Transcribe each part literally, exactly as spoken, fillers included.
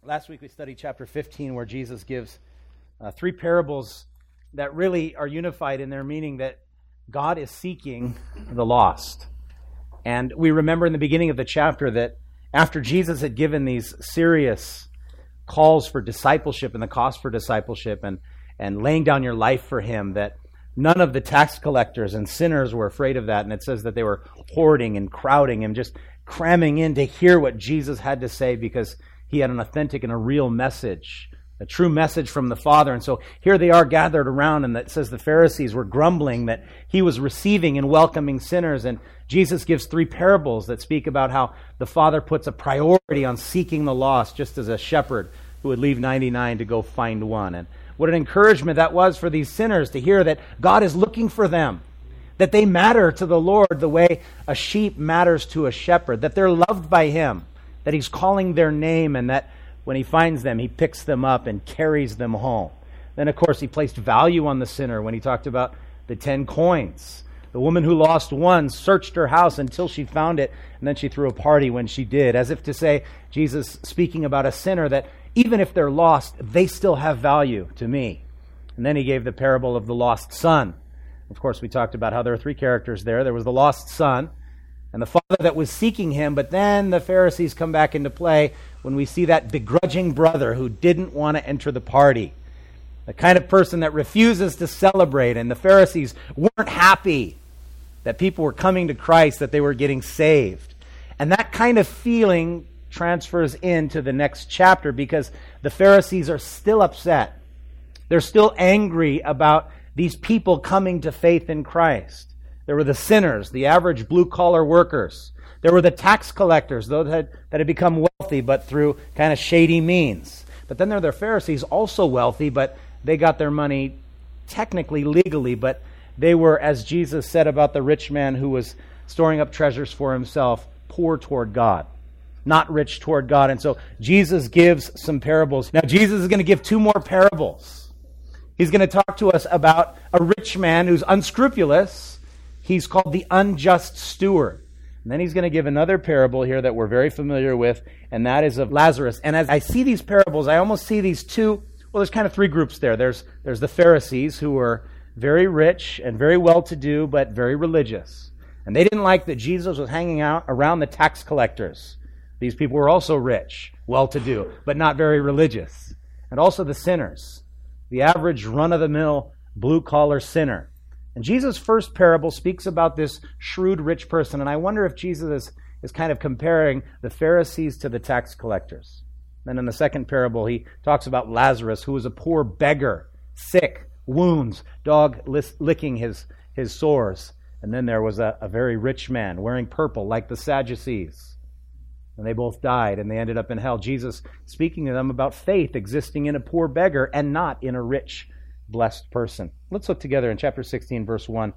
Last week we studied chapter fifteen, where Jesus gives uh, three parables that really are unified in their meaning that God is seeking the lost. And we remember in the beginning of the chapter that after Jesus had given these serious calls for discipleship and the cost for discipleship and, and laying down your life for Him, that none of the tax collectors and sinners were afraid of that. And it says that they were hoarding and crowding and just cramming in to hear what Jesus had to say because He had an authentic and a real message, a true message from the Father. And so here they are gathered around, and it says the Pharisees were grumbling that He was receiving and welcoming sinners. And Jesus gives three parables that speak about how the Father puts a priority on seeking the lost, just as a shepherd who would leave ninety-nine to go find one. And what an encouragement that was for these sinners to hear that God is looking for them, that they matter to the Lord the way a sheep matters to a shepherd, that they're loved by Him, that He's calling their name, and that when He finds them, He picks them up and carries them home. Then, of course, He placed value on the sinner when He talked about the ten coins. The woman who lost one searched her house until she found it, and then she threw a party when she did, as if to say, Jesus speaking about a sinner, that even if they're lost, they still have value to me. And then He gave the parable of the lost son. Of course, we talked about how there are three characters there. There was the lost son, and the father that was seeking him, but then the Pharisees come back into play when we see that begrudging brother who didn't want to enter the party. The kind of person that refuses to celebrate, and the Pharisees weren't happy that people were coming to Christ, that they were getting saved. And that kind of feeling transfers into the next chapter because the Pharisees are still upset. They're still angry about these people coming to faith in Christ. There were the sinners, the average blue-collar workers. There were the tax collectors, those that had, that had become wealthy, but through kind of shady means. But then there are the Pharisees, also wealthy, but they got their money technically legally, but they were, as Jesus said about the rich man who was storing up treasures for himself, poor toward God, not rich toward God. And so Jesus gives some parables. Now Jesus is going to give two more parables. He's going to talk to us about a rich man who's unscrupulous. He's called the unjust steward. And then he's going to give another parable here that we're very familiar with, and that is of Lazarus. And as I see these parables, I almost see these two, well, there's kind of three groups there. There's, there's the Pharisees, who were very rich and very well-to-do, but very religious. And they didn't like that Jesus was hanging out around the tax collectors. These people were also rich, well-to-do, but not very religious. And also the sinners, the average run-of-the-mill blue-collar sinner. And Jesus' first parable speaks about this shrewd rich person, and I wonder if Jesus is, is kind of comparing the Pharisees to the tax collectors. Then in the second parable, he talks about Lazarus, who was a poor beggar, sick, wounds, dog licking his, his sores. And then there was a, a very rich man wearing purple like the Sadducees. And they both died, and they ended up in hell. Jesus speaking to them about faith existing in a poor beggar and not in a rich blessed person. Let's look together in chapter sixteen, verse one.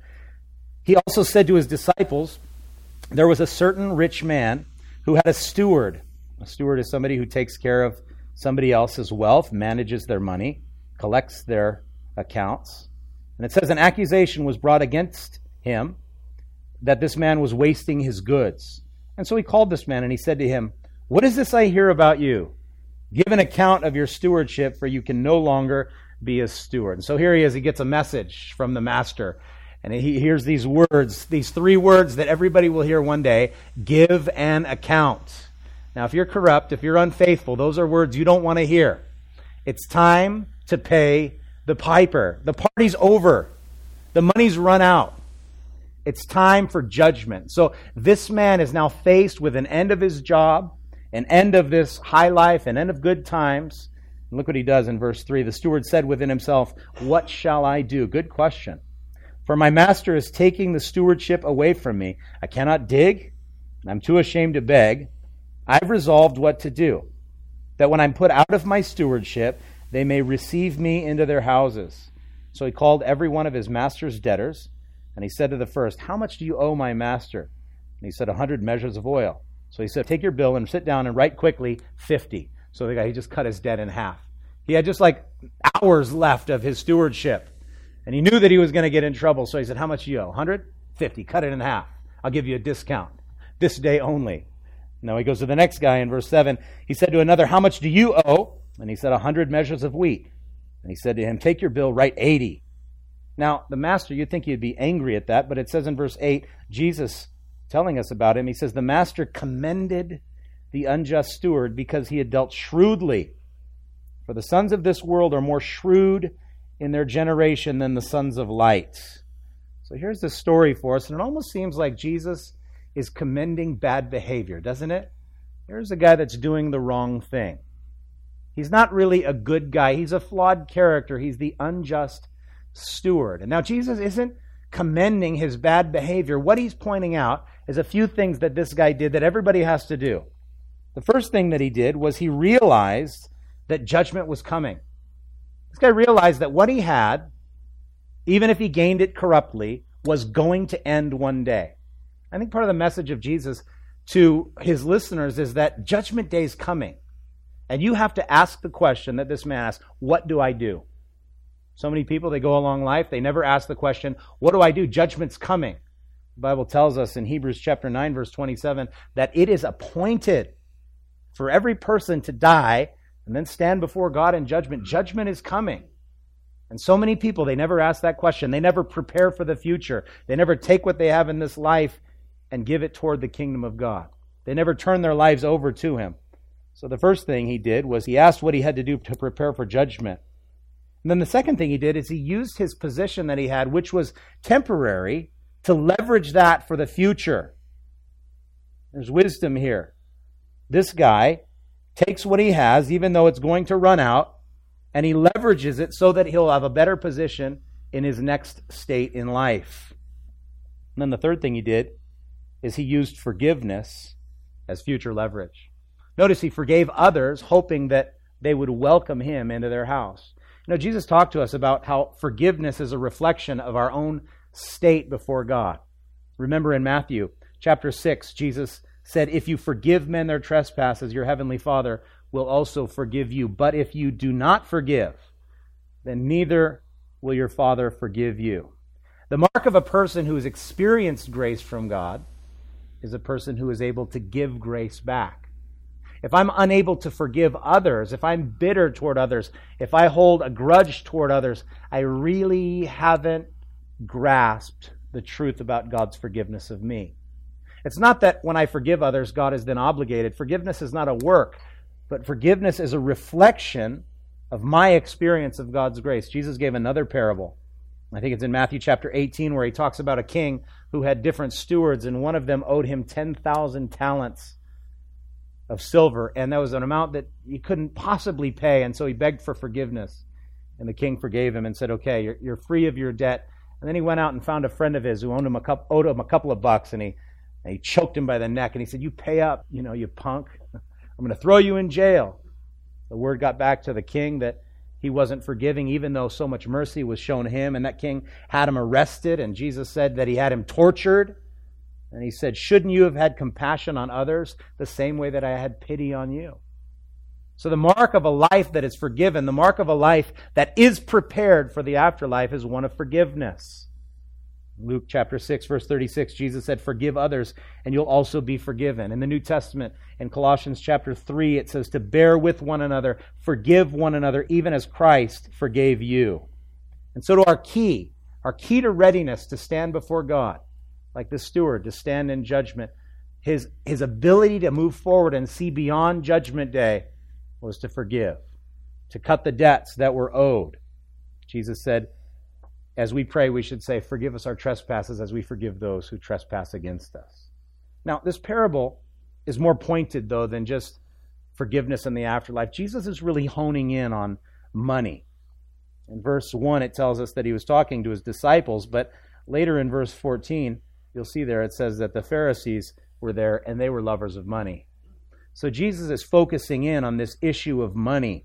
He also said to His disciples, there was a certain rich man who had a steward. A steward is somebody who takes care of somebody else's wealth, manages their money, collects their accounts. And it says an accusation was brought against him that this man was wasting his goods. And so he called this man and he said to him, what is this I hear about you? Give an account of your stewardship, for you can no longer be a steward. And so here he is, he gets a message from the master. And he hears these words, these three words that everybody will hear one day: give an account. Now, if you're corrupt, if you're unfaithful, those are words you don't want to hear. It's time to pay the piper. The party's over. The money's run out. It's time for judgment. So this man is now faced with an end of his job, an end of this high life, an end of good times. And look what he does in verse three. The steward said within himself, what shall I do? Good question. For my master is taking the stewardship away from me. I cannot dig, and I'm too ashamed to beg. I've resolved what to do, that when I'm put out of my stewardship, they may receive me into their houses. So he called every one of his master's debtors, and he said to the first, how much do you owe my master? And he said, a hundred measures of oil. So he said, take your bill and sit down and write quickly, fifty. So the guy, he just cut his debt in half. He had just like hours left of his stewardship. And he knew that he was going to get in trouble. So he said, how much do you owe? one hundred? fifty. Cut it in half. I'll give you a discount. This day only. Now he goes to the next guy in verse seven. He said to another, how much do you owe? And he said, a hundred measures of wheat. And he said to him, take your bill, write eighty. Now, the master, you'd think he'd be angry at that, but it says in verse eight, Jesus telling us about him, he says, the master commended the unjust steward because he had dealt shrewdly. For the sons of this world are more shrewd in their generation than the sons of light. So here's the story for us, and it almost seems like Jesus is commending bad behavior, doesn't it? Here's a guy that's doing the wrong thing. He's not really a good guy. He's a flawed character. He's the unjust steward. And now Jesus isn't commending his bad behavior. What he's pointing out is a few things that this guy did that everybody has to do. The first thing that he did was he realized that judgment was coming. This guy realized that what he had, even if he gained it corruptly, was going to end one day. I think part of the message of Jesus to his listeners is that judgment day is coming. And you have to ask the question that this man asked, what do I do? So many people, they go along life, they never ask the question, what do I do? Judgment's coming. The Bible tells us in Hebrews chapter nine, verse twenty-seven, that it is appointed for every person to die and then stand before God in judgment. Judgment is coming. And so many people, they never ask that question. They never prepare for the future. They never take what they have in this life and give it toward the kingdom of God. They never turn their lives over to Him. So the first thing he did was he asked what he had to do to prepare for judgment. And then the second thing he did is he used his position that he had, which was temporary, to leverage that for the future. There's wisdom here. This guy takes what he has, even though it's going to run out, and he leverages it so that he'll have a better position in his next state in life. And then the third thing he did is he used forgiveness as future leverage. Notice he forgave others, hoping that they would welcome him into their house. You know, Jesus talked to us about how forgiveness is a reflection of our own state before God. Remember in Matthew chapter six, Jesus said, if you forgive men their trespasses, your heavenly Father will also forgive you. But if you do not forgive, then neither will your Father forgive you. The mark of a person who has experienced grace from God is a person who is able to give grace back. If I'm unable to forgive others, if I'm bitter toward others, if I hold a grudge toward others, I really haven't grasped the truth about God's forgiveness of me. It's not that when I forgive others, God is then obligated. Forgiveness is not a work, but forgiveness is a reflection of my experience of God's grace. Jesus gave another parable. I think it's in Matthew chapter eighteen where he talks about a king who had different stewards, and one of them owed him ten thousand talents of silver, and that was an amount that he couldn't possibly pay, and so he begged for forgiveness. And the king forgave him and said, okay, you're, you're free of your debt. And then he went out and found a friend of his who owed him a, couple, owed him a couple of bucks, and he, and he choked him by the neck, and he said, you pay up, you know, you punk. I'm going to throw you in jail. The word got back to the king that he wasn't forgiving, even though so much mercy was shown him, and that king had him arrested, and Jesus said that he had him tortured. And he said, shouldn't you have had compassion on others the same way that I had pity on you? So the mark of a life that is forgiven, the mark of a life that is prepared for the afterlife is one of forgiveness. Luke chapter six, verse thirty-six, Jesus said, forgive others and you'll also be forgiven. In the New Testament, in Colossians chapter three, it says to bear with one another, forgive one another, even as Christ forgave you. And so to our key, our key to readiness to stand before God, like the steward, to stand in judgment, his, his ability to move forward and see beyond judgment day was to forgive, to cut the debts that were owed. Jesus said, as we pray, we should say, forgive us our trespasses as we forgive those who trespass against us. Now, this parable is more pointed, though, than just forgiveness in the afterlife. Jesus is really honing in on money. In verse one, it tells us that he was talking to his disciples, but later in verse fourteen, you'll see there it says that the Pharisees were there and they were lovers of money. So Jesus is focusing in on this issue of money.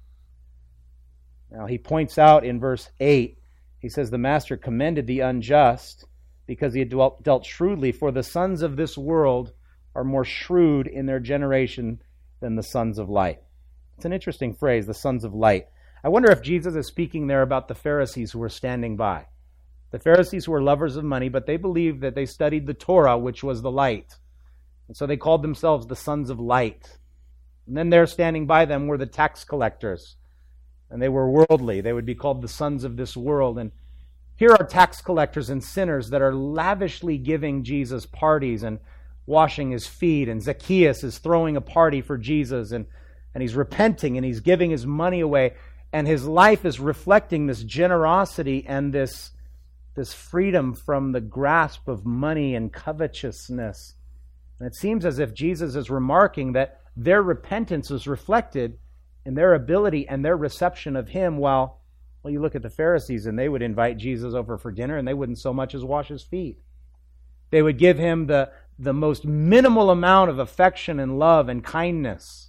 Now he points out in verse eight, he says, the master commended the unjust because he had dealt, dealt shrewdly, for the sons of this world are more shrewd in their generation than the sons of light. It's an interesting phrase, the sons of light. I wonder if Jesus is speaking there about the Pharisees who were standing by. The Pharisees were lovers of money, but they believed that they studied the Torah, which was the light. And so they called themselves the sons of light. And then there standing by them were the tax collectors. And they were worldly. They would be called the sons of this world. And here are tax collectors and sinners that are lavishly giving Jesus parties and washing his feet. And Zacchaeus is throwing a party for Jesus. And, and he's repenting and he's giving his money away. And his life is reflecting this generosity and this, this freedom from the grasp of money and covetousness. And it seems as if Jesus is remarking that their repentance is reflected in their ability and their reception of him, while, well, you look at the Pharisees and they would invite Jesus over for dinner and they wouldn't so much as wash his feet. They would give him the, the most minimal amount of affection and love and kindness.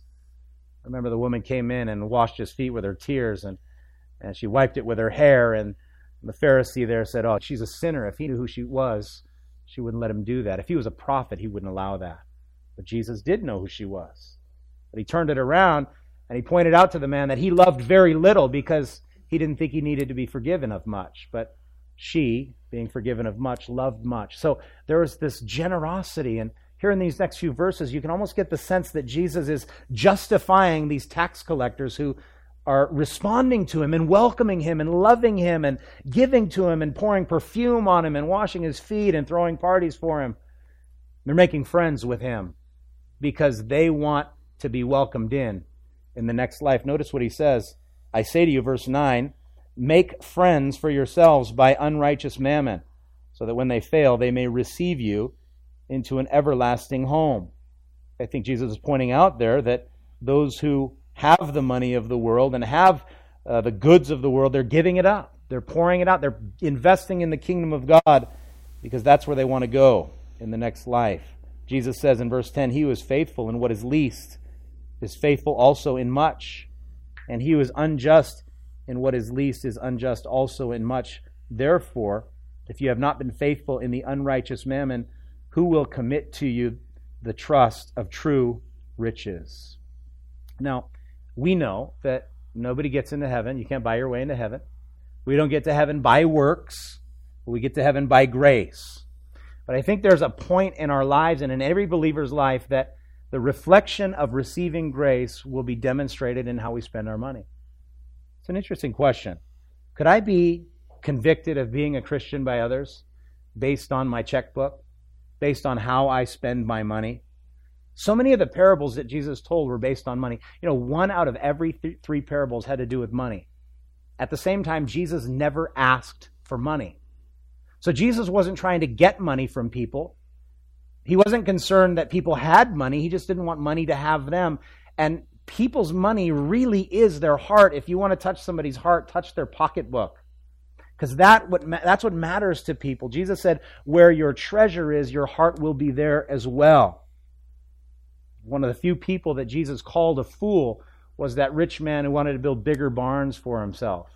I remember the woman came in and washed his feet with her tears, and, and she wiped it with her hair, and the Pharisee there said, oh, she's a sinner. If he knew who she was, she wouldn't let him do that. If he was a prophet, he wouldn't allow that. But Jesus did know who she was. But he turned it around and he pointed out to the man that he loved very little because he didn't think he needed to be forgiven of much. But she, being forgiven of much, loved much. So there was this generosity. And here in these next few verses, you can almost get the sense that Jesus is justifying these tax collectors who are responding to him and welcoming him and loving him and giving to him and pouring perfume on him and washing his feet and throwing parties for him. They're making friends with him because they want to be welcomed in in the next life. Notice what he says. I say to you, verse nine, make friends for yourselves by unrighteous mammon, so that when they fail, they may receive you into an everlasting home. I think Jesus is pointing out there that those who have the money of the world and have uh, the goods of the world, they're giving it up. They're pouring it out. They're investing in the kingdom of God because that's where they want to go in the next life. Jesus says in verse ten, he who is faithful in what is least is faithful also in much. And he who is unjust in what is least is unjust also in much. Therefore, if you have not been faithful in the unrighteous mammon, who will commit to you the trust of true riches? Now, we know that nobody gets into heaven. You can't buy your way into heaven. We don't get to heaven by works. We get to heaven by grace. But I think there's a point in our lives and in every believer's life that the reflection of receiving grace will be demonstrated in how we spend our money. It's an interesting question. Could I be convicted of being a Christian by others based on my checkbook, based on how I spend my money? So many of the parables that Jesus told were based on money. You know, one out of every th- three parables had to do with money. At the same time, Jesus never asked for money. So Jesus wasn't trying to get money from people. He wasn't concerned that people had money. He just didn't want money to have them. And people's money really is their heart. If you want to touch somebody's heart, touch their pocketbook. Because that what that's what matters to people. Jesus said, where your treasure is, your heart will be there as well. One of the few people that Jesus called a fool was that rich man who wanted to build bigger barns for himself.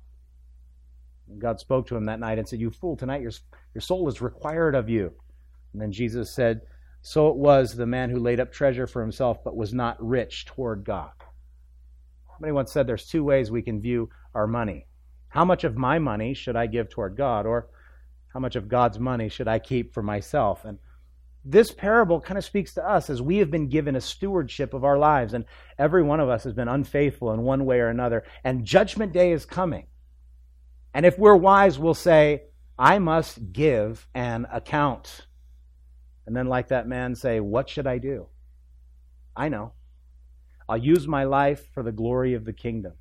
And God spoke to him that night and said, you fool, tonight your, your soul is required of you. And then Jesus said, so it was the man who laid up treasure for himself but was not rich toward God. Somebody once said there's two ways we can view our money. How much of my money should I give toward God? Or how much of God's money should I keep for myself? And this parable kind of speaks to us as we have been given a stewardship of our lives, and every one of us has been unfaithful in one way or another, and judgment day is coming. And if we're wise, we'll say, I must give an account. And then like that man say, what should I do? I know. I'll use my life for the glory of the kingdom.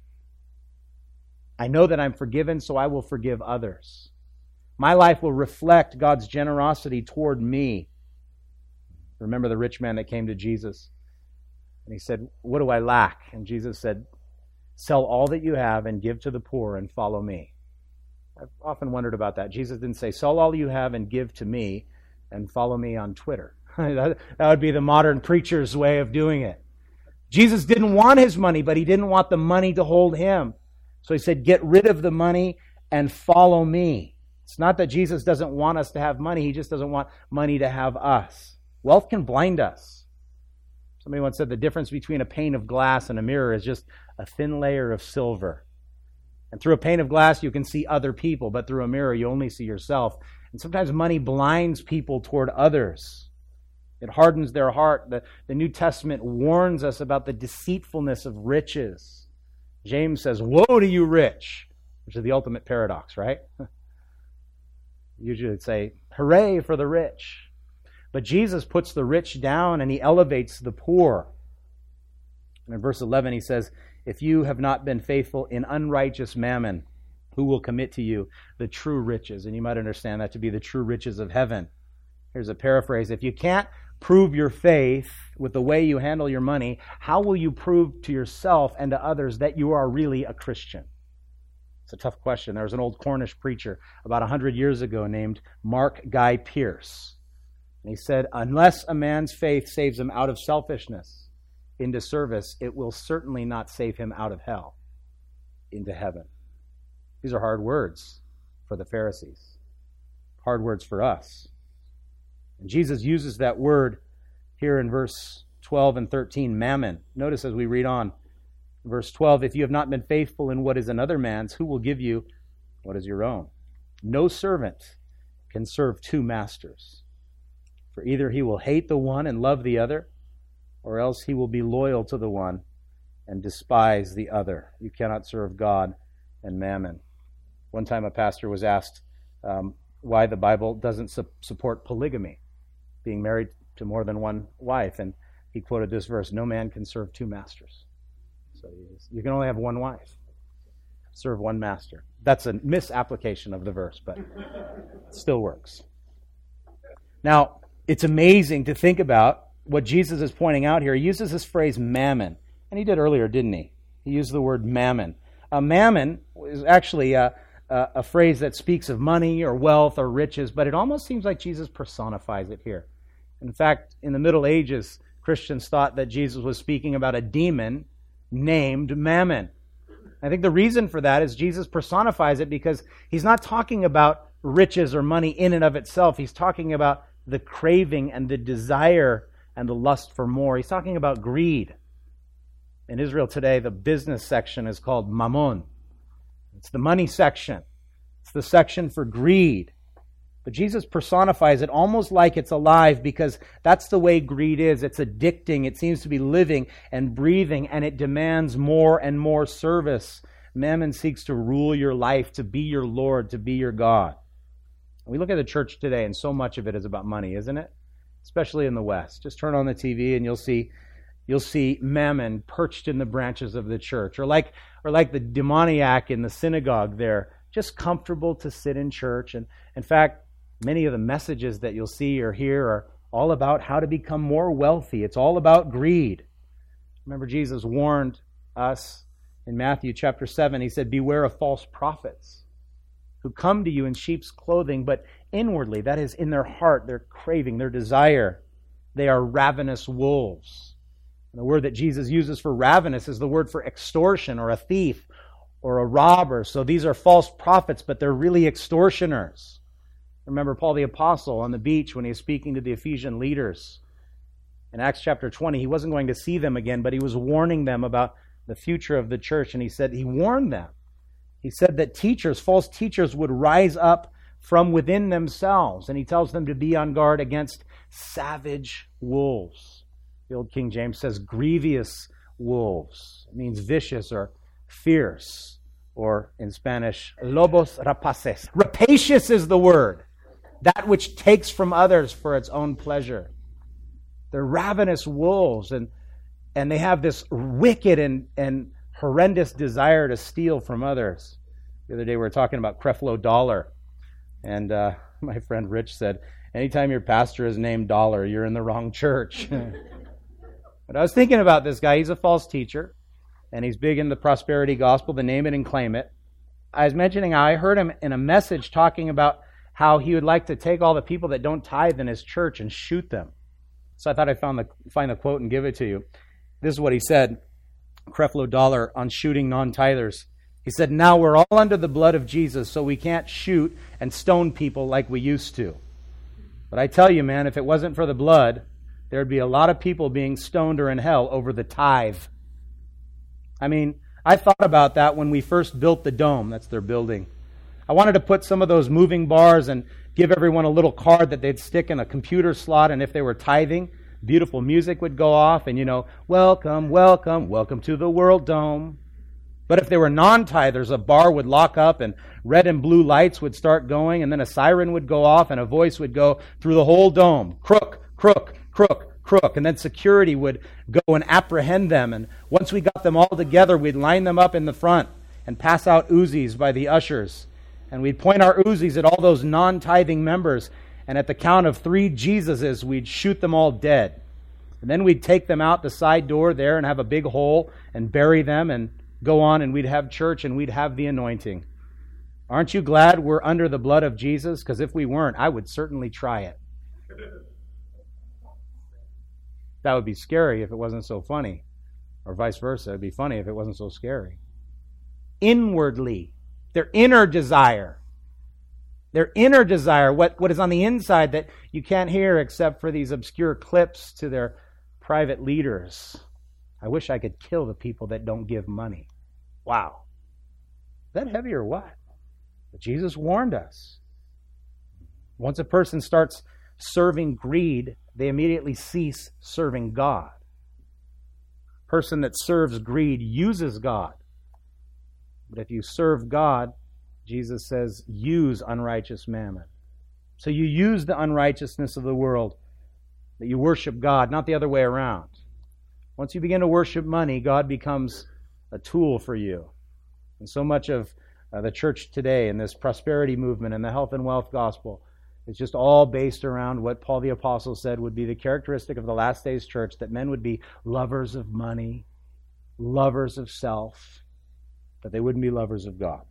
I know that I'm forgiven, so I will forgive others. My life will reflect God's generosity toward me. Remember the rich man that came to Jesus? And he said, what do I lack? And Jesus said, sell all that you have and give to the poor and follow me. I've often wondered about that. Jesus didn't say, sell all you have and give to me and follow me on Twitter. That would be the modern preacher's way of doing it. Jesus didn't want his money, but he didn't want the money to hold him. So he said, get rid of the money and follow me. It's not that Jesus doesn't want us to have money. He just doesn't want money to have us. Wealth can blind us. Somebody once said the difference between a pane of glass and a mirror is just a thin layer of silver. And through a pane of glass, you can see other people, but through a mirror, you only see yourself. And sometimes money blinds people toward others. It hardens their heart. The, the New Testament warns us about the deceitfulness of riches. James says, woe to you rich, which is the ultimate paradox, right? Usually it'd say, hooray for the rich. But Jesus puts the rich down and he elevates the poor. And in verse eleven he says, if you have not been faithful in unrighteous mammon, who will commit to you the true riches? And you might understand that to be the true riches of heaven. Here's a paraphrase. If you can't prove your faith with the way you handle your money, how will you prove to yourself and to others that you are really a Christian? It's a tough question. There was an old Cornish preacher about one hundred years ago named Mark Guy Pearce. And he said, unless a man's faith saves him out of selfishness into service, it will certainly not save him out of hell into heaven. These are hard words for the Pharisees. Hard words for us. And Jesus uses that word here in verse twelve and thirteen, mammon. Notice as we read on, verse twelve, if you have not been faithful in what is another man's, who will give you what is your own? No servant can serve two masters. For either he will hate the one and love the other, or else he will be loyal to the one and despise the other. You cannot serve God and mammon. One time a pastor was asked um, why the Bible doesn't su- support polygamy, being married to more than one wife. And he quoted this verse, no man can serve two masters. So you can only have one wife. Serve one master. That's a misapplication of the verse, but it still works. Now, it's amazing to think about what Jesus is pointing out here. He uses this phrase mammon. And he did earlier, didn't he? He used the word mammon. Uh, mammon is actually a, a, a phrase that speaks of money or wealth or riches, but it almost seems like Jesus personifies it here. In fact, in the Middle Ages, Christians thought that Jesus was speaking about a demon named Mammon. I think the reason for that is Jesus personifies it because he's not talking about riches or money in and of itself. He's talking about the craving and the desire and the lust for more. He's talking about greed. In Israel today, the business section is called mammon. It's the money section. It's the section for greed. But Jesus personifies it almost like it's alive because that's the way greed is. It's addicting. It seems to be living and breathing, and it demands more and more service. Mammon seeks to rule your life, to be your Lord, to be your God. We look at the church today, and so much of it is about money, isn't it? Especially in the West. Just turn on the T V and you'll see you'll see mammon perched in the branches of the church, or like or like the demoniac in the synagogue there, just comfortable to sit in church. And in fact, many of the messages that you'll see or hear are all about how to become more wealthy. It's all about greed. Remember, Jesus warned us in Matthew chapter seven. He said, beware of false prophets who come to you in sheep's clothing, but inwardly, that is in their heart, their craving, their desire, they are ravenous wolves. And the word that Jesus uses for ravenous is the word for extortion or a thief or a robber. So these are false prophets, but they're really extortioners. Remember Paul the Apostle on the beach when he was speaking to the Ephesian leaders. In Acts chapter twenty, he wasn't going to see them again, but he was warning them about the future of the church. And he said, he warned them. He said that teachers, false teachers, would rise up from within themselves. And he tells them to be on guard against savage wolves. The old King James says grievous wolves. It means vicious or fierce. Or in Spanish, lobos rapaces. Rapacious is the word. That which takes from others for its own pleasure. They're ravenous wolves. And, and they have this wicked and, and horrendous desire to steal from others. The other day we were talking about Creflo Dollar. And uh, my friend Rich said, anytime your pastor is named Dollar, you're in the wrong church. But I was thinking about this guy. He's a false teacher. And he's big in the prosperity gospel, the name it and claim it. I was mentioning how I heard him in a message talking about how he would like to take all the people that don't tithe in his church and shoot them. So I thought I'd found the, find the quote and give it to you. This is what he said, Creflo Dollar, on shooting non-tithers. He said, now we're all under the blood of Jesus, so we can't shoot and stone people like we used to. But I tell you, man, if it wasn't for the blood, there'd be a lot of people being stoned or in hell over the tithe. I mean, I thought about that when we first built the dome. That's their building. I wanted to put some of those moving bars and give everyone a little card that they'd stick in a computer slot, and if they were tithing, beautiful music would go off, and you know, welcome, welcome, welcome to the World Dome. But if they were non-tithers, a bar would lock up and red and blue lights would start going, and then a siren would go off and a voice would go through the whole dome. Crook, crook, crook, crook. And then security would go and apprehend them. And once we got them all together, we'd line them up in the front and pass out Uzis by the ushers. And we'd point our Uzis at all those non-tithing members. And at the count of three Jesuses, we'd shoot them all dead. And then we'd take them out the side door there and have a big hole and bury them and go on, and we'd have church and we'd have the anointing. Aren't you glad we're under the blood of Jesus? Because if we weren't, I would certainly try it. That would be scary if it wasn't so funny. Or vice versa. It would be funny if it wasn't so scary. Inwardly, their inner desire. Their inner desire, what, what is on the inside that you can't hear except for these obscure clips to their private leaders. I wish I could kill the people that don't give money. Wow. Is that heavy or what? But Jesus warned us. Once a person starts serving greed, they immediately cease serving God. A person that serves greed uses God. But if you serve God, Jesus says, use unrighteous mammon. So you use the unrighteousness of the world, that you worship God, not the other way around. Once you begin to worship money, God becomes a tool for you. And so much of uh, the church today and this prosperity movement and the health and wealth gospel is just all based around what Paul the Apostle said would be the characteristic of the last days church, that men would be lovers of money, lovers of self, but they wouldn't be lovers of God.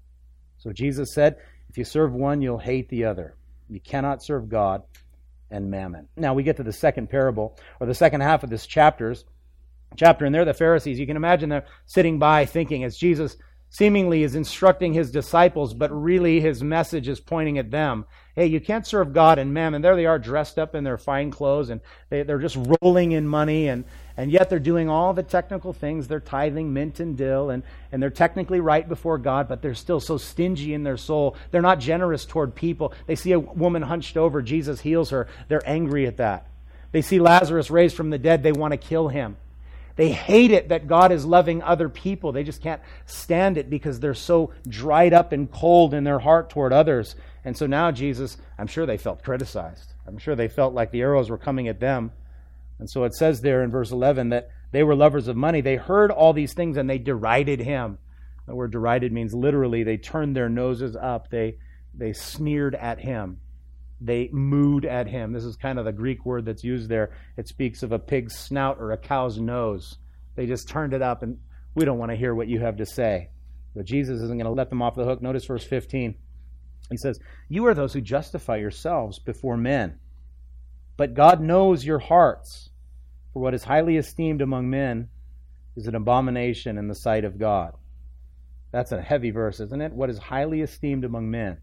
So Jesus said, if you serve one, you'll hate the other. You cannot serve God and mammon. Now we get to the second parable, or the second half of this chapter's chapter, and they're the Pharisees. You can imagine them sitting by thinking as Jesus seemingly is instructing his disciples, but really his message is pointing at them. Hey, you can't serve God and mammon. There they are dressed up in their fine clothes, and they, they're just rolling in money, and, and yet they're doing all the technical things. They're tithing mint and dill, and, and they're technically right before God, but they're still so stingy in their soul. They're not generous toward people. They see a woman hunched over. Jesus heals her. They're angry at that. They see Lazarus raised from the dead. They want to kill him. They hate it that God is loving other people. They just can't stand it because they're so dried up and cold in their heart toward others. And so now Jesus, I'm sure they felt criticized. I'm sure they felt like the arrows were coming at them. And so it says there in verse eleven that they were lovers of money. They heard all these things and they derided him. The word derided means literally they turned their noses up. They, they sneered at him. They mooed at him. This is kind of the Greek word that's used there. It speaks of a pig's snout or a cow's nose. They just turned it up, and we don't want to hear what you have to say. But Jesus isn't going to let them off the hook. Notice verse fifteen. He says, you are those who justify yourselves before men, but God knows your hearts. For what is highly esteemed among men is an abomination in the sight of God. That's a heavy verse, isn't it? What is highly esteemed among men?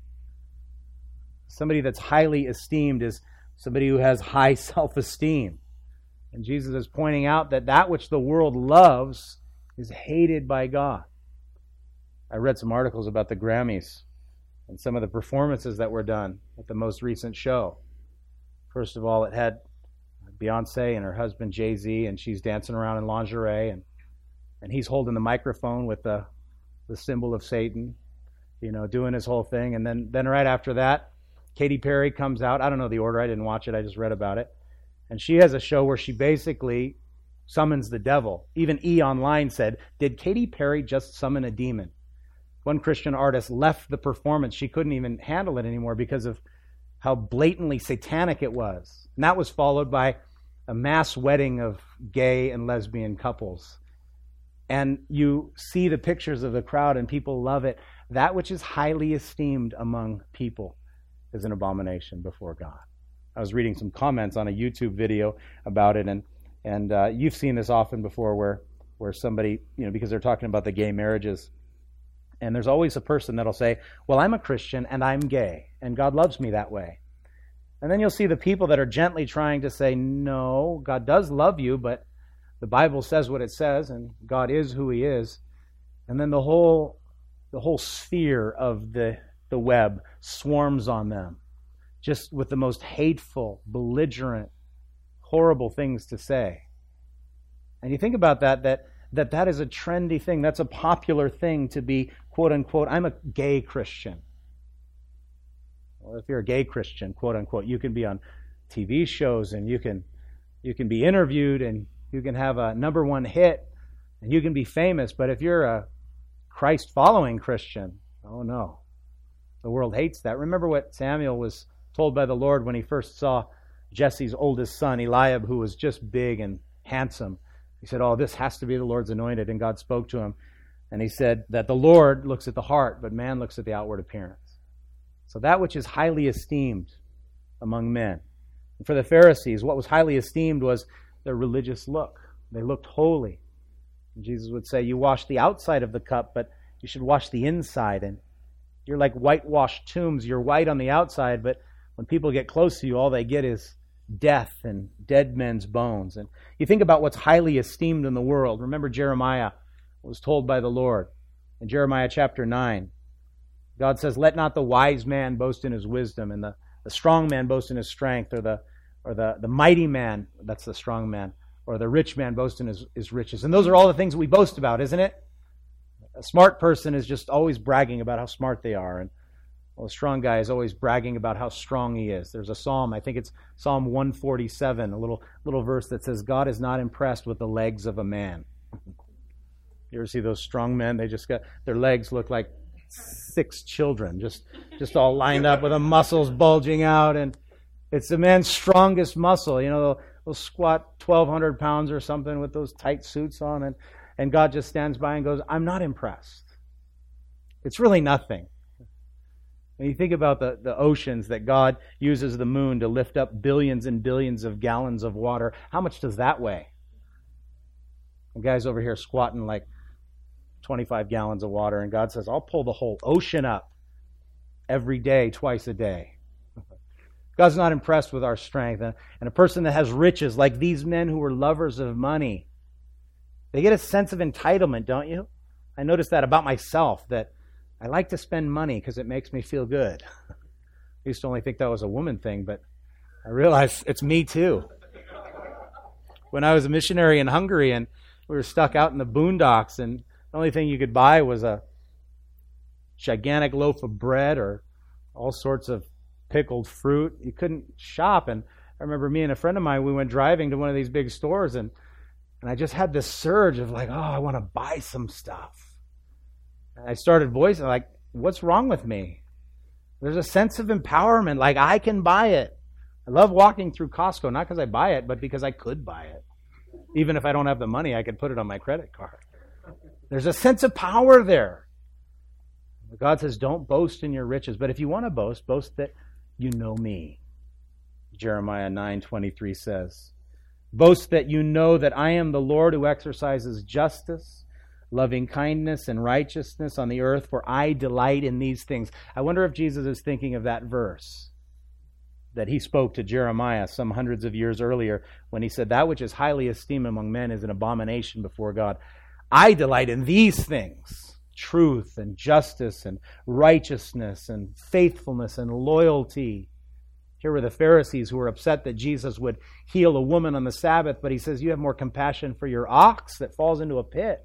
Somebody that's highly esteemed is somebody who has high self-esteem. And Jesus is pointing out that that which the world loves is hated by God. I read some articles about the Grammys and some of the performances that were done at the most recent show. First of all, it had Beyonce and her husband Jay-Z, and she's dancing around in lingerie, and, and he's holding the microphone with the, the symbol of Satan, you know, doing his whole thing. And then, then right after that, Katy Perry comes out. I don't know the order. I didn't watch it. I just read about it. And she has a show where she basically summons the devil. Even E! Online said, did Katy Perry just summon a demon? One Christian artist left the performance. She couldn't even handle it anymore because of how blatantly satanic it was. And that was followed by a mass wedding of gay and lesbian couples. And you see the pictures of the crowd and people love it. That which is highly esteemed among people is an abomination before God. I was reading some comments on a YouTube video about it, and and uh, you've seen this often before where where somebody, you know, because they're talking about the gay marriages, and there's always a person that'll say, well, I'm a Christian and I'm gay, and God loves me that way. And then you'll see the people that are gently trying to say, no, God does love you, but the Bible says what it says, and God is who he is. And then the whole the whole sphere of the the web swarms on them, just with the most hateful, belligerent, horrible things to say. And you think about that, that that that is a trendy thing. That's a popular thing to be, quote unquote, I'm a gay Christian. Well, if you're a gay Christian, quote unquote, you can be on T V shows and you can you can be interviewed and you can have a number one hit and you can be famous. But if you're a Christ-following Christian, oh no. The world hates that. Remember what Samuel was told by the Lord when he first saw Jesse's oldest son, Eliab, who was just big and handsome. He said, oh, this has to be the Lord's anointed. And God spoke to him. And he said that the Lord looks at the heart, but man looks at the outward appearance. So that which is highly esteemed among men. And for the Pharisees, what was highly esteemed was their religious look. They looked holy. And Jesus would say, you wash the outside of the cup, but you should wash the inside. And you're like whitewashed tombs. You're white on the outside, but when people get close to you, all they get is death and dead men's bones. And you think about what's highly esteemed in the world. Remember Jeremiah was told by the Lord in Jeremiah chapter nine. God says, let not the wise man boast in his wisdom, and the, the strong man boast in his strength, or the or the, the mighty man, that's the strong man, or the rich man boast in his, his riches. And those are all the things we boast about, isn't it? A smart person is just always bragging about how smart they are, and well, a strong guy is always bragging about how strong he is. There's a psalm, I think it's Psalm one forty-seven, a little little verse that says, God is not impressed with the legs of a man. You ever see those strong men? They just got, their legs look like six children, just, just all lined up with the muscles bulging out. And it's the man's strongest muscle. You know, they'll, they'll squat twelve hundred pounds or something with those tight suits on. And, and God just stands by and goes, I'm not impressed. It's really nothing. When you think about the, the oceans that God uses the moon to lift up billions and billions of gallons of water, how much does that weigh? The guy's over here squatting like twenty-five gallons of water, and God says, I'll pull the whole ocean up every day, twice a day. God's not impressed with our strength. And a person that has riches, like these men who were lovers of money, they get a sense of entitlement, don't you? I noticed that about myself, that I like to spend money because it makes me feel good. I used to only think that was a woman thing, but I realize it's me too. When I was a missionary in Hungary and we were stuck out in the boondocks, and the only thing you could buy was a gigantic loaf of bread or all sorts of pickled fruit. You couldn't shop. And I remember me and a friend of mine, we went driving to one of these big stores, and, and I just had this surge of like, oh, I want to buy some stuff. I started voicing like, what's wrong with me? There's a sense of empowerment, like I can buy it. I love walking through Costco, not because I buy it, but because I could buy it. Even if I don't have the money, I could put it on my credit card. There's a sense of power there. God says, don't boast in your riches, but if you want to boast, boast that you know me. Jeremiah nine twenty-three says, boast that you know that I am the Lord who exercises justice, loving kindness and righteousness on the earth, for I delight in these things. I wonder if Jesus is thinking of that verse that he spoke to Jeremiah some hundreds of years earlier when he said, that which is highly esteemed among men is an abomination before God. I delight in these things, truth and justice and righteousness and faithfulness and loyalty. Here were the Pharisees who were upset that Jesus would heal a woman on the Sabbath, but he says, you have more compassion for your ox that falls into a pit.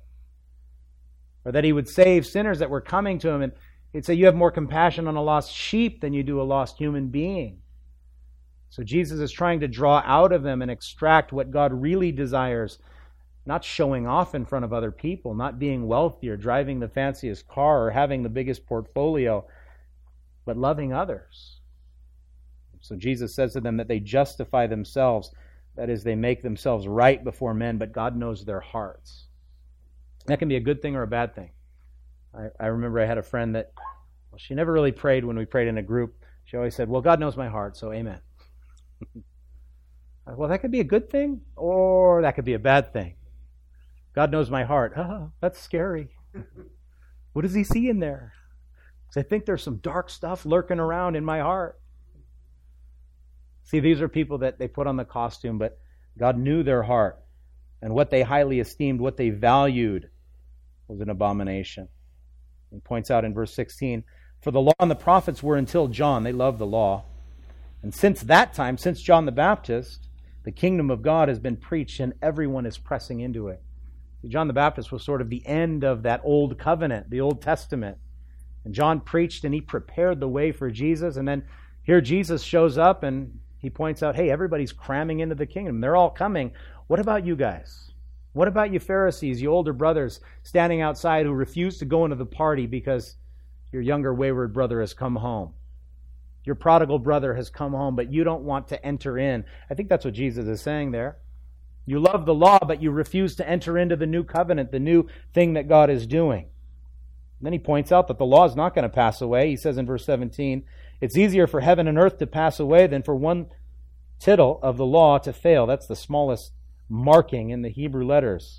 Or that he would save sinners that were coming to him, and he'd say, you have more compassion on a lost sheep than you do a lost human being. So Jesus is trying to draw out of them and extract what God really desires, not showing off in front of other people, not being wealthy or driving the fanciest car or having the biggest portfolio, but loving others. So Jesus says to them that they justify themselves, that is, they make themselves right before men, but God knows their hearts. That can be a good thing or a bad thing. I, I remember I had a friend that, well, she never really prayed when we prayed in a group. She always said, well, God knows my heart, so amen. Well, that could be a good thing, or that could be a bad thing. God knows my heart. Oh, that's scary. What does he see in there? Because I think there's some dark stuff lurking around in my heart. See, these are people that they put on the costume, but God knew their heart. And what they highly esteemed, what they valued, was an abomination. He points out in verse sixteen, For the law and the prophets were until John. They loved the law. And since that time, since John the Baptist, the kingdom of God has been preached and everyone is pressing into it. John the Baptist was sort of the end of that old covenant, the Old Testament. And John preached and he prepared the way for Jesus. And then here Jesus shows up and he points out, hey, everybody's cramming into the kingdom. They're all coming. What about you guys? What about you Pharisees, you older brothers standing outside who refuse to go into the party because your younger wayward brother has come home? Your prodigal brother has come home, but you don't want to enter in. I think that's what Jesus is saying there. You love the law, but you refuse to enter into the new covenant, the new thing that God is doing. And then he points out that the law is not going to pass away. He says in verse seventeen, it's easier for heaven and earth to pass away than for one tittle of the law to fail. That's the smallest marking in the Hebrew letters.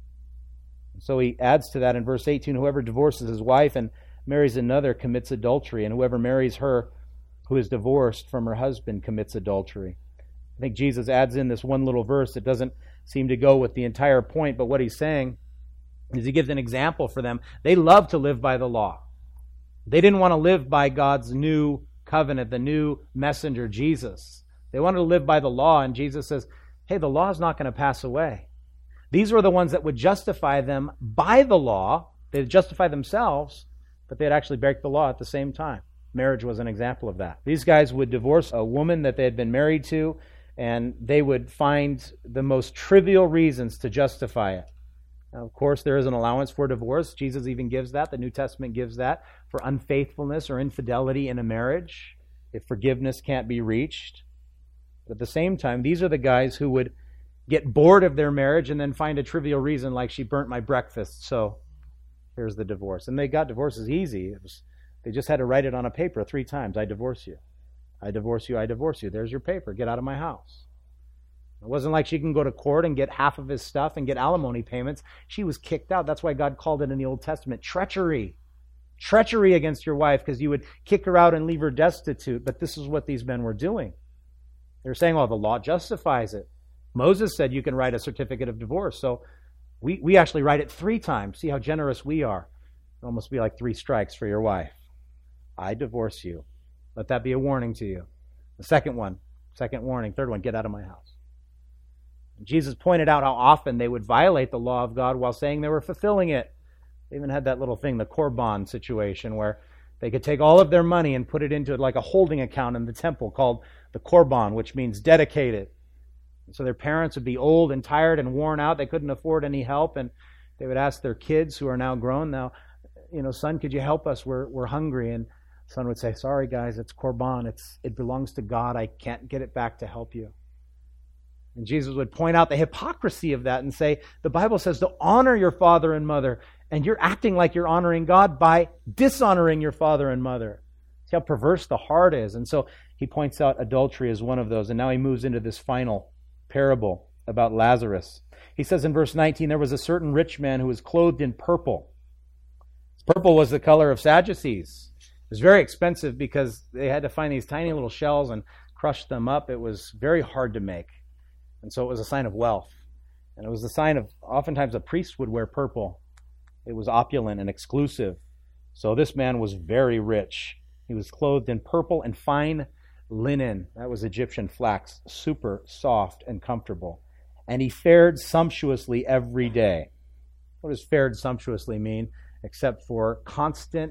So he adds to that in verse eighteen, whoever divorces his wife and marries another commits adultery, and whoever marries her who is divorced from her husband commits adultery. I think Jesus adds in this one little verse that doesn't seem to go with the entire point, but what he's saying is he gives an example for them. They love to live by the law. They didn't want to live by God's new covenant, the new messenger, Jesus. They wanted to live by the law, and Jesus says, hey, the law is not going to pass away. These were the ones that would justify them by the law. They'd justify themselves, but they'd actually break the law at the same time. Marriage was an example of that. These guys would divorce a woman that they had been married to, and they would find the most trivial reasons to justify it. Now, of course, there is an allowance for divorce. Jesus even gives that. The New Testament gives that for unfaithfulness or infidelity in a marriage, if forgiveness can't be reached. But at the same time, these are the guys who would get bored of their marriage and then find a trivial reason like she burnt my breakfast, so here's the divorce. And they got divorces easy. It was, they just had to write it on a paper three times. I divorce you. I divorce you. I divorce you. There's your paper. Get out of my house. It wasn't like she can go to court and get half of his stuff and get alimony payments. She was kicked out. That's why God called it in the Old Testament treachery. Treachery against your wife, because you would kick her out and leave her destitute. But this is what these men were doing. They were saying, oh, the law justifies it. Moses said you can write a certificate of divorce. So we, we actually write it three times. See how generous we are. It'll almost be like three strikes for your wife. I divorce you. Let that be a warning to you. The second one, second warning. Third one, get out of my house. Jesus pointed out how often they would violate the law of God while saying they were fulfilling it. They even had that little thing, the Korban situation, where they could take all of their money and put it into like a holding account in the temple called the Korban, which means dedicated. So their parents would be old and tired and worn out. They couldn't afford any help, and they would ask their kids, who are now grown, now, you know, son, could you help us? We're we're hungry. And son would say, sorry guys, it's Korban. It's it belongs to God. I can't get it back to help you. And Jesus would point out the hypocrisy of that and say, the Bible says to honor your father and mother, and you're acting like you're honoring God by dishonoring your father and mother. See how perverse the heart is. And so he points out adultery as one of those. And now he moves into this final parable about Lazarus. He says in verse nineteen, there was a certain rich man who was clothed in purple. Purple was the color of Sadducees. It was very expensive because they had to find these tiny little shells and crush them up. It was very hard to make. And so it was a sign of wealth. And it was a sign of, oftentimes a priest would wear purple. It was opulent and exclusive. So this man was very rich. He was clothed in purple and fine linen. That was Egyptian flax, super soft and comfortable. And he fared sumptuously every day. What does fared sumptuously mean? Except for constant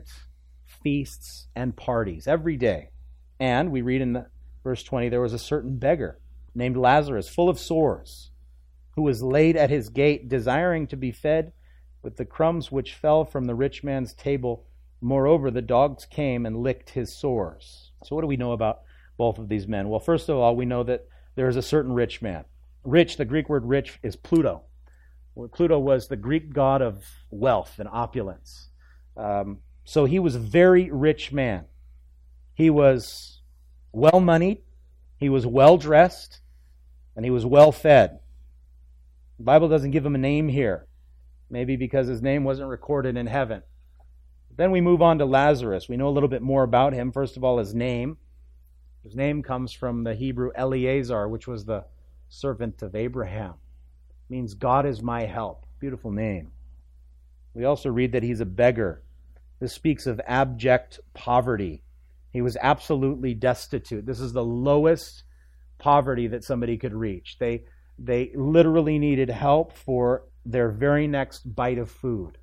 feasts and parties every day. And we read in the, verse twenty, there was a certain beggar named Lazarus, full of sores, who was laid at his gate, desiring to be fed with the crumbs which fell from the rich man's table. Moreover, the dogs came and licked his sores. So what do we know about both of these men? Well, first of all, we know that there is a certain rich man. Rich, the Greek word rich, is Pluto. Well, Pluto was the Greek god of wealth and opulence. Um, so he was a very rich man. He was well-moneyed, he was well-dressed, and he was well-fed. The Bible doesn't give him a name here, maybe because his name wasn't recorded in heaven. Then we move on to Lazarus. We know a little bit more about him. First of all, his name. His name comes from the Hebrew Eleazar, which was the servant of Abraham. It means God is my help. Beautiful name. We also read that he's a beggar. This speaks of abject poverty. He was absolutely destitute. This is the lowest poverty that somebody could reach. They, they literally needed help for their very next bite of food.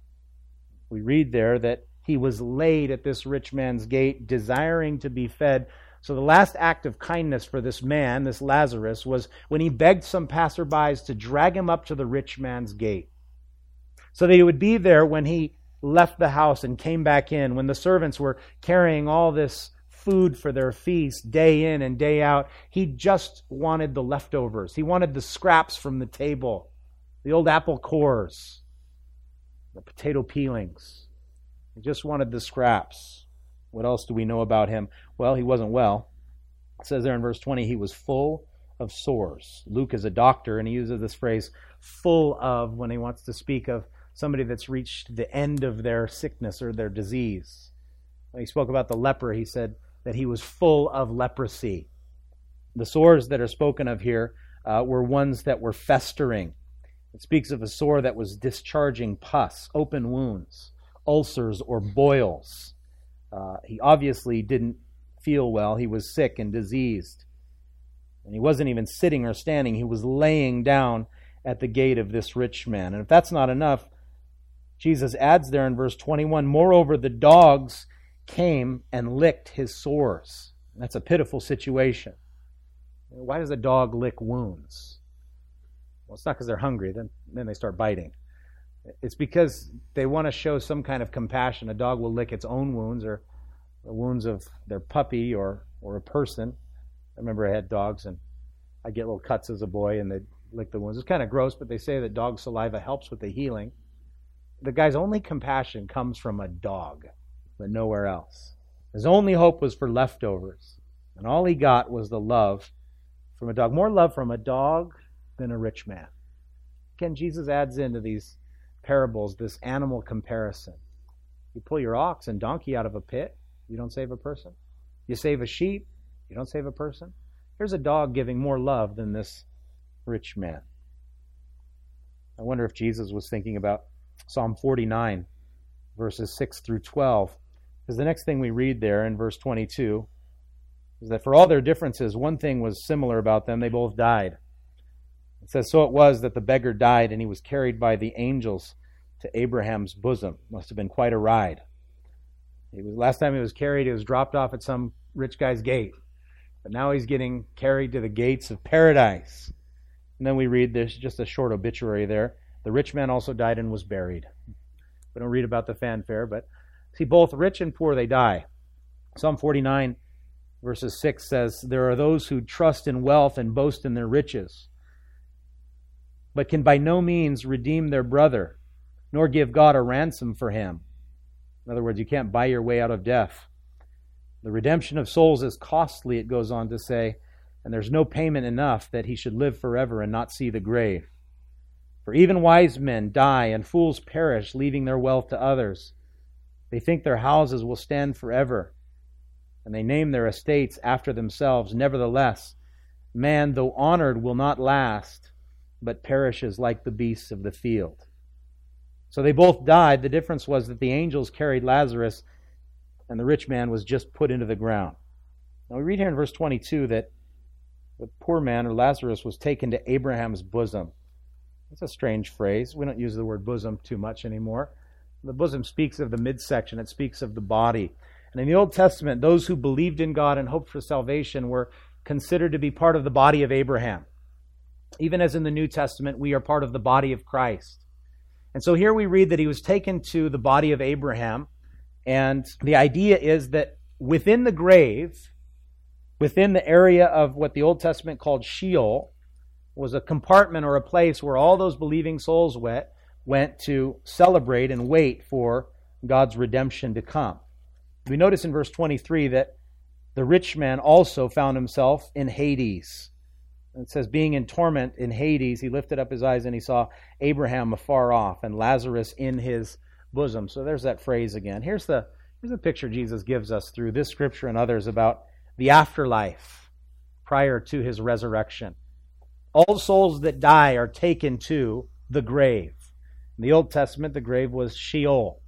We read there that he was laid at this rich man's gate, desiring to be fed. So the last act of kindness for this man, this Lazarus, was when he begged some passerbys to drag him up to the rich man's gate, so that he would be there when he left the house and came back in, when the servants were carrying all this food for their feast day in and day out. He just wanted the leftovers. He wanted the scraps from the table, the old apple cores, the potato peelings. He just wanted the scraps. What else do we know about him? Well, he wasn't well. It says there in verse twenty, he was full of sores. Luke is a doctor, and he uses this phrase, full of, when he wants to speak of somebody that's reached the end of their sickness or their disease. When he spoke about the leper, he said that he was full of leprosy. The sores that are spoken of here uh, were ones that were festering. It speaks of a sore that was discharging pus, open wounds, ulcers, or boils. Uh, he obviously didn't feel well. He was sick and diseased. And he wasn't even sitting or standing. He was laying down at the gate of this rich man. And if that's not enough, Jesus adds there in verse twenty-one, moreover, the dogs came and licked his sores. That's a pitiful situation. Why does a dog lick wounds? Well, it's not because they're hungry. Then, then they start biting. It's because they want to show some kind of compassion. A dog will lick its own wounds or the wounds of their puppy or, or a person. I remember I had dogs, and I'd get little cuts as a boy, and they'd lick the wounds. It's kind of gross, but they say that dog saliva helps with the healing. The guy's only compassion comes from a dog, but nowhere else. His only hope was for leftovers, and all he got was the love from a dog. More love from a dog than a rich man. Again, Jesus adds into these parables this animal comparison. You pull your ox and donkey out of a pit, you don't save a person. You save a sheep, you don't save a person. Here's a dog giving more love than this rich man. I wonder if Jesus was thinking about Psalm forty-nine, verses six through twelve. Because the next thing we read there in verse twenty-two is that for all their differences, one thing was similar about them. They both died. It says, so it was that the beggar died, and he was carried by the angels to Abraham's bosom. Must have been quite a ride. He was, last time he was carried, he was dropped off at some rich guy's gate. But now he's getting carried to the gates of paradise. And then we read, there's just a short obituary there. The rich man also died and was buried. We don't read about the fanfare, but see, both rich and poor, they die. Psalm forty-nine, verses six says, there are those who trust in wealth and boast in their riches, but can by no means redeem their brother, nor give God a ransom for him. In other words, you can't buy your way out of death. The redemption of souls is costly, it goes on to say, and there's no payment enough that he should live forever and not see the grave. For even wise men die and fools perish, leaving their wealth to others. They think their houses will stand forever, and they name their estates after themselves. Nevertheless, man, though honored, will not last, but perishes like the beasts of the field. So they both died. The difference was that the angels carried Lazarus, and the rich man was just put into the ground. Now we read here in verse twenty-two that the poor man, or Lazarus, was taken to Abraham's bosom. That's a strange phrase. We don't use the word bosom too much anymore. The bosom speaks of the midsection. It speaks of the body. And in the Old Testament, those who believed in God and hoped for salvation were considered to be part of the body of Abraham. Even as in the New Testament, we are part of the body of Christ. And so here we read that he was taken to the body of Abraham. And the idea is that within the grave, within the area of what the Old Testament called Sheol, was a compartment or a place where all those believing souls went, went to celebrate and wait for God's redemption to come. We notice in verse twenty-three that the rich man also found himself in Hades. It says, being in torment in Hades, he lifted up his eyes and he saw Abraham afar off and Lazarus in his bosom. So there's that phrase again. Here's the, here's the picture Jesus gives us through this scripture and others about the afterlife prior to his resurrection. All souls that die are taken to the grave. In the Old Testament, the grave was Sheol.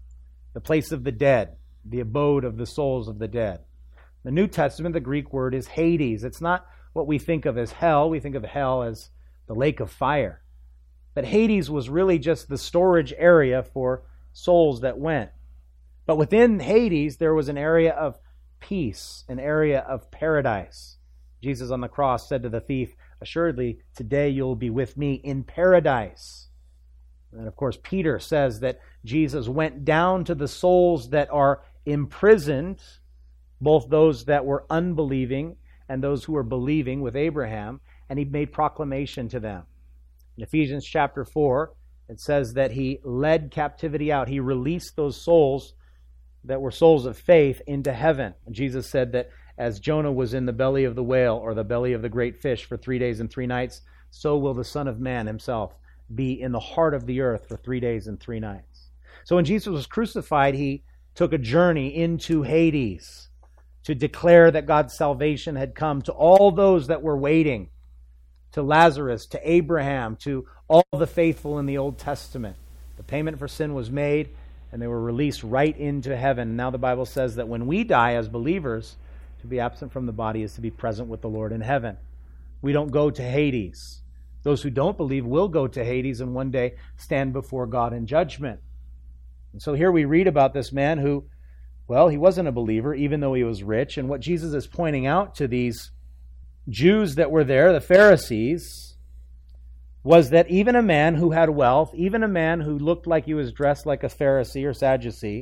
the place of the dead, the abode of the souls of the dead. The New Testament, the Greek word is Hades. It's not what we think of as hell. We think of hell as the lake of fire. But Hades was really just the storage area for souls that went. But within Hades, there was an area of peace, an area of paradise. Jesus on the cross said to the thief, "Assuredly, today you'll be with me in paradise." And of course, Peter says that Jesus went down to the souls that are imprisoned, both those that were unbelieving and those who were believing with Abraham, and he made proclamation to them. In Ephesians chapter four, it says that he led captivity out. He released those souls that were souls of faith into heaven. And Jesus said that as Jonah was in the belly of the whale or the belly of the great fish for three days and three nights, so will the Son of Man himself be in the heart of the earth for three days and three nights. So when Jesus was crucified, he took a journey into Hades to declare that God's salvation had come to all those that were waiting, to Lazarus, to Abraham, to all the faithful in the Old Testament. The payment for sin was made, and they were released right into heaven. Now the Bible says that when we die as believers, to be absent from the body is to be present with the Lord in heaven. We don't go to Hades. Those who don't believe will go to Hades and one day stand before God in judgment. And so here we read about this man who, well, he wasn't a believer, even though he was rich. And what Jesus is pointing out to these Jews that were there, the Pharisees, was that even a man who had wealth, even a man who looked like he was dressed like a Pharisee or Sadducee,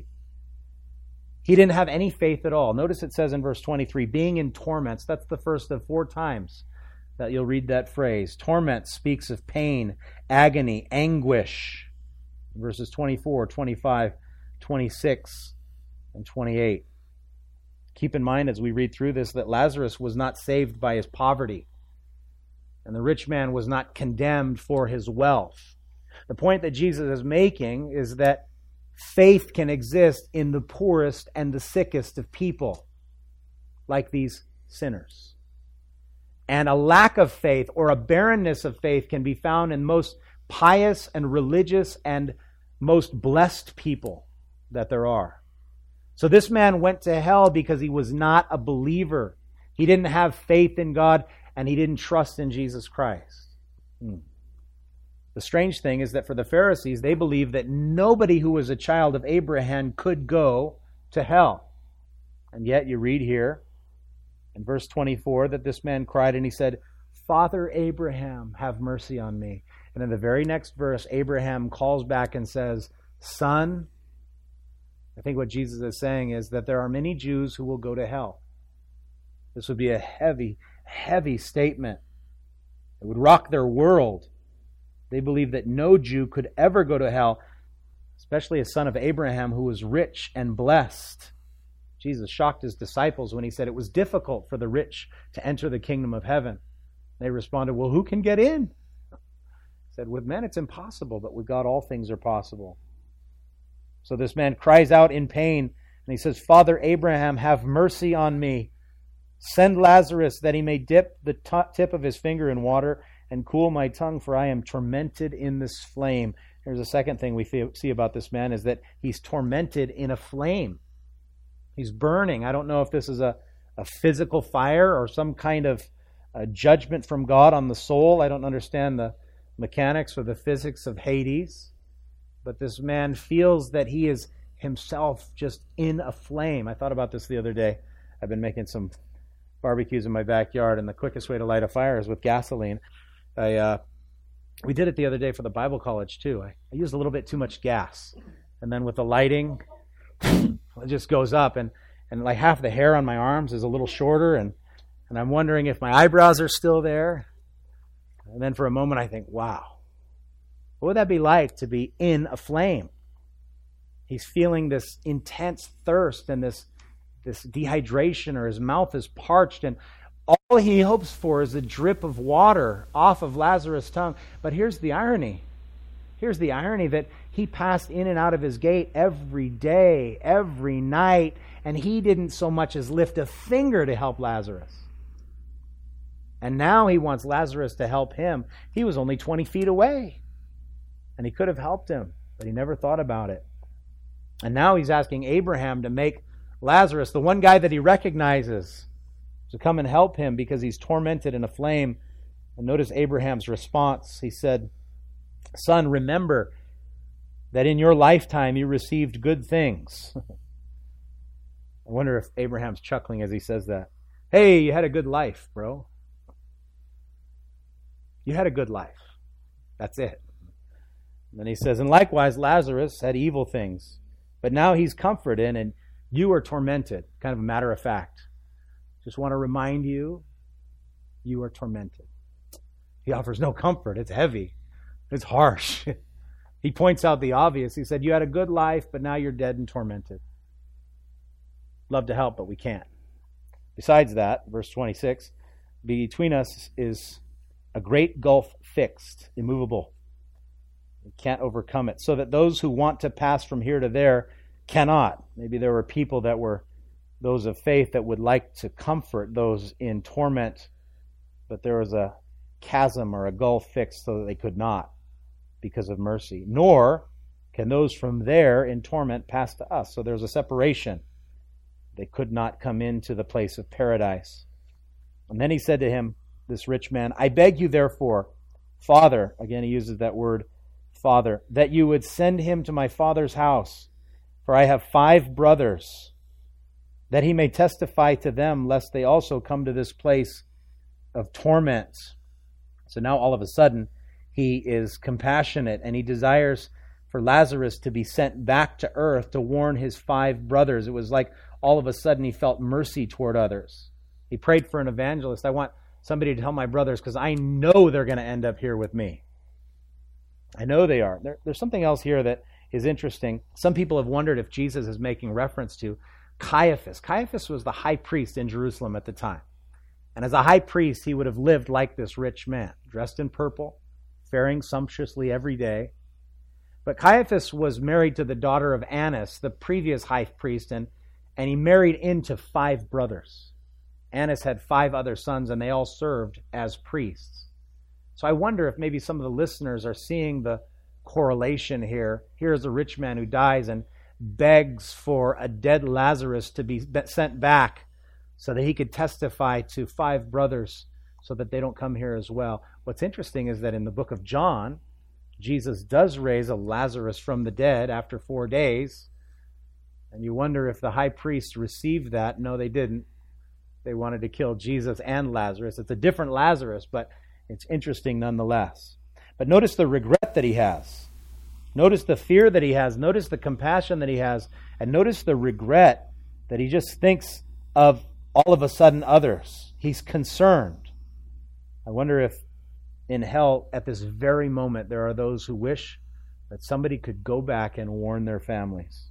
he didn't have any faith at all. Notice it says in verse twenty-three, being in torments. That's the first of four times that you'll read that phrase. Torment speaks of pain, agony, anguish. Verses twenty-four, twenty-five, twenty-six, and twenty-eight. Keep in mind as we read through this that Lazarus was not saved by his poverty, and the rich man was not condemned for his wealth. The point that Jesus is making is that faith can exist in the poorest and the sickest of people, like these sinners. And a lack of faith or a barrenness of faith can be found in most pious and religious and most blessed people that there are. So this man went to hell because he was not a believer. He didn't have faith in God and he didn't trust in Jesus Christ. Hmm. The strange thing is that for the Pharisees, they believed that nobody who was a child of Abraham could go to hell. And yet you read here in verse twenty-four that this man cried and he said, "Father Abraham, have mercy on me." And in the very next verse, Abraham calls back and says, "Son," I think what Jesus is saying is that there are many Jews who will go to hell. This would be a heavy, heavy statement. It would rock their world. They believed that no Jew could ever go to hell, especially a son of Abraham who was rich and blessed. Jesus shocked his disciples when he said it was difficult for the rich to enter the kingdom of heaven. They responded, "Well, who can get in?" He said, "With men it's impossible, but with God all things are possible." So this man cries out in pain, and he says, "Father Abraham, have mercy on me. Send Lazarus that he may dip the t- tip of his finger in water and cool my tongue, for I am tormented in this flame." Here's a second thing we see about this man is that he's tormented in a flame. He's burning. I don't know if this is a, a physical fire or some kind of uh, judgment from God on the soul. I don't understand the mechanics or the physics of Hades. But this man feels that he is himself just in a flame. I thought about this the other day. I've been making some barbecues in my backyard, and the quickest way to light a fire is with gasoline. I uh, we did it the other day for the Bible college too. I, I used a little bit too much gas, and then with the lighting, it just goes up, and, and like half the hair on my arms is a little shorter, and, and I'm wondering if my eyebrows are still there. And then for a moment I think, wow, what would that be like to be in a flame? He's feeling this intense thirst and this, this dehydration, or his mouth is parched, and all he hopes for is a drip of water off of Lazarus' tongue. But here's the irony. Here's the irony that he passed in and out of his gate every day, every night, and he didn't so much as lift a finger to help Lazarus. And now he wants Lazarus to help him. He was only twenty feet away, and he could have helped him, but he never thought about it. And now he's asking Abraham to make Lazarus, the one guy that he recognizes, to come and help him because he's tormented in a flame. And notice Abraham's response. He said, "Son, remember that in your lifetime you received good things." I wonder if Abraham's chuckling as he says that. Hey, you had a good life, bro. You had a good life. That's it. And then he says, "And likewise Lazarus had evil things, but now he's comforted and you are tormented." Kind of a matter of fact. Just want to remind you, you are tormented. He offers no comfort. It's heavy. It's harsh. He points out the obvious. He said, you had a good life, but now you're dead and tormented. Love to help, but we can't. Besides that, verse twenty-six, between us is a great gulf fixed, immovable. We can't overcome it. So that those who want to pass from here to there cannot. Maybe there were people that were those of faith that would like to comfort those in torment, but there was a chasm or a gulf fixed so that they could not because of mercy. Nor can those from there in torment pass to us. So there's a separation. They could not come into the place of paradise. And then he said to him, this rich man, "I beg you therefore, Father," again he uses that word, Father, "that you would send him to my father's house, for I have five brothers, that he may testify to them, lest they also come to this place of torment." So now all of a sudden, he is compassionate and he desires for Lazarus to be sent back to earth to warn his five brothers. It was like all of a sudden he felt mercy toward others. He prayed for an evangelist. I want somebody to tell my brothers because I know they're going to end up here with me. I know they are. There, there's something else here that is interesting. Some people have wondered if Jesus is making reference to Caiaphas. Caiaphas was the high priest in Jerusalem at the time. And as a high priest, he would have lived like this rich man, dressed in purple, faring sumptuously every day. But Caiaphas was married to the daughter of Annas, the previous high priest, and, and he married into five brothers. Annas had five other sons, and they all served as priests. So I wonder if maybe some of the listeners are seeing the correlation here. Here's a rich man who dies and begs for a dead Lazarus to be sent back so that he could testify to five brothers so that they don't come here as well. What's interesting is that in the book of John, Jesus does raise a Lazarus from the dead after four days. And you wonder if the high priest received that. No, they didn't. They wanted to kill Jesus and Lazarus. It's a different Lazarus, but it's interesting nonetheless. But notice the regret that he has. Notice the fear that he has. Notice the compassion that he has. And notice the regret that he just thinks of all of a sudden others. He's concerned. I wonder if in hell at this very moment there are those who wish that somebody could go back and warn their families,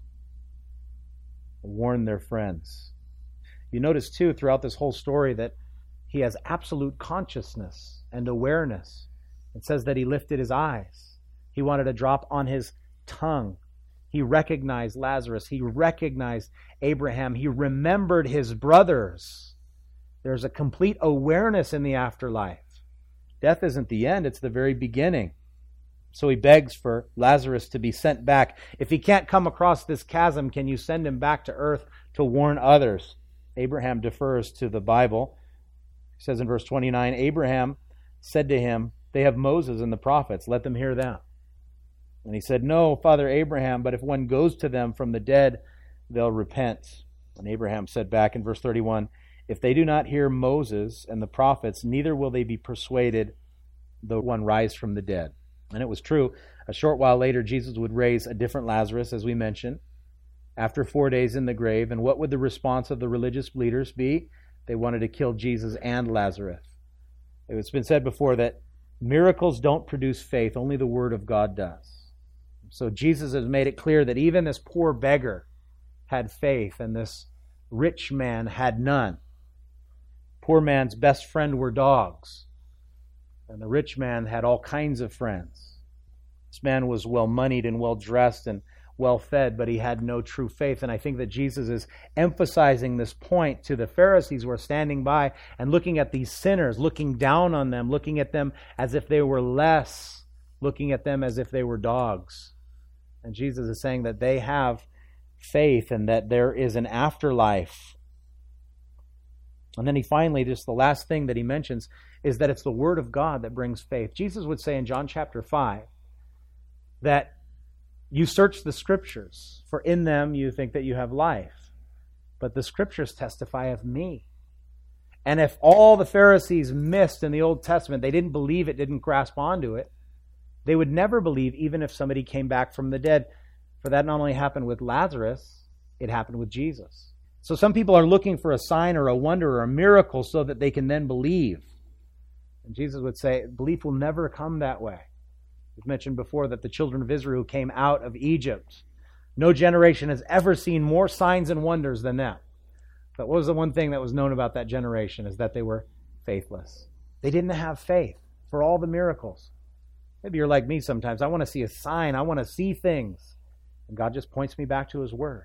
warn their friends. You notice too throughout this whole story that he has absolute consciousness and awareness. It says that he lifted his eyes. He wanted a drop on his tongue. He recognized Lazarus. He recognized Abraham. He remembered his brothers. There's a complete awareness in the afterlife. Death isn't the end, it's the very beginning. So he begs for Lazarus to be sent back. If he can't come across this chasm, can you send him back to earth to warn others? Abraham defers to the Bible. It says in verse twenty-nine, Abraham said to him, "They have Moses and the prophets, let them hear them." And he said, "No, Father Abraham, but if one goes to them from the dead, they'll repent." And Abraham said back in verse thirty-one, "If they do not hear Moses and the prophets, neither will they be persuaded though one rise from the dead." And it was true. A short while later, Jesus would raise a different Lazarus, as we mentioned, after four days in the grave. And what would the response of the religious leaders be? They wanted to kill Jesus and Lazarus. It's been said before that miracles don't produce faith, only the Word of God does. So Jesus has made it clear that even this poor beggar had faith and this rich man had none. Poor man's best friend were dogs, and the rich man had all kinds of friends. This man was well-moneyed and well-dressed and well-fed, but he had no true faith. And I think that Jesus is emphasizing this point to the Pharisees who are standing by and looking at these sinners, looking down on them, looking at them as if they were less, looking at them as if they were dogs. And Jesus is saying that they have faith and that there is an afterlife. And then he finally, just the last thing that he mentions, is that it's the Word of God that brings faith. Jesus would say in John chapter five that you search the Scriptures, for in them you think that you have life. But the Scriptures testify of me. And if all the Pharisees missed in the Old Testament, they didn't believe it, didn't grasp onto it, they would never believe even if somebody came back from the dead. For that not only happened with Lazarus, it happened with Jesus. So some people are looking for a sign or a wonder or a miracle so that they can then believe. And Jesus would say, belief will never come that way. We've mentioned before that the children of Israel came out of Egypt. No generation has ever seen more signs and wonders than them. But what was the one thing that was known about that generation is that they were faithless. They didn't have faith for all the miracles. Maybe you're like me sometimes. I want to see a sign. I want to see things. And God just points me back to His Word.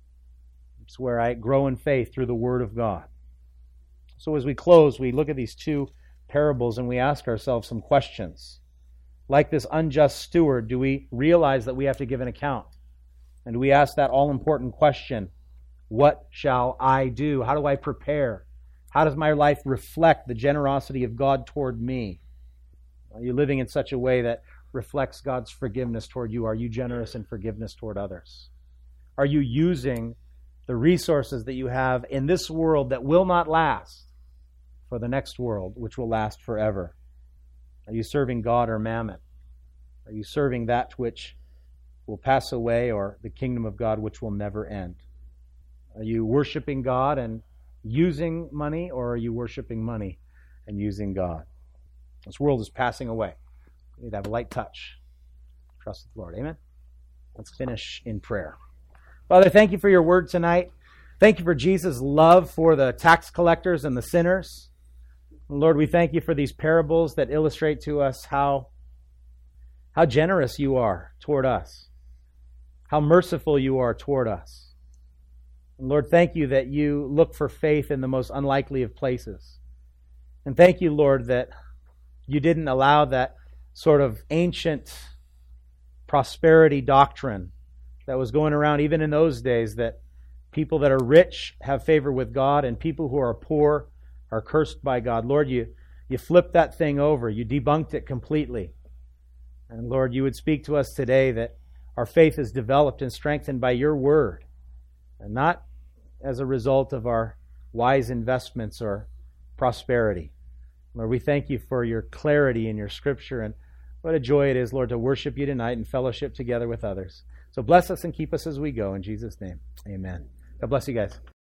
It's where I grow in faith through the Word of God. So as we close, we look at these two parables and we ask ourselves some questions. Like this unjust steward, do we realize that we have to give an account? And do we ask that all-important question, what shall I do? How do I prepare? How does my life reflect the generosity of God toward me? Are you living in such a way that reflects God's forgiveness toward you? Are you generous in forgiveness toward others? Are you using the resources that you have in this world that will not last for the next world, which will last forever? Are you serving God or mammon? Are you serving that which will pass away or the kingdom of God which will never end? Are you worshiping God and using money, or are you worshiping money and using God? This world is passing away. We need to have a light touch. Trust the Lord. Amen? Let's finish in prayer. Father, thank you for your word tonight. Thank you for Jesus' love for the tax collectors and the sinners. And Lord, we thank you for these parables that illustrate to us how, how generous you are toward us, how merciful you are toward us. And Lord, thank you that you look for faith in the most unlikely of places. And thank you, Lord, that you didn't allow that sort of ancient prosperity doctrine that was going around even in those days, that people that are rich have favor with God and people who are poor are cursed by God. Lord, you, you flipped that thing over. You debunked it completely. And Lord, you would speak to us today that our faith is developed and strengthened by your word, and not as a result of our wise investments or prosperity. Lord, we thank you for your clarity in your scripture, and what a joy it is, Lord, to worship you tonight and fellowship together with others. So bless us and keep us as we go. In Jesus' name, amen. God bless you guys.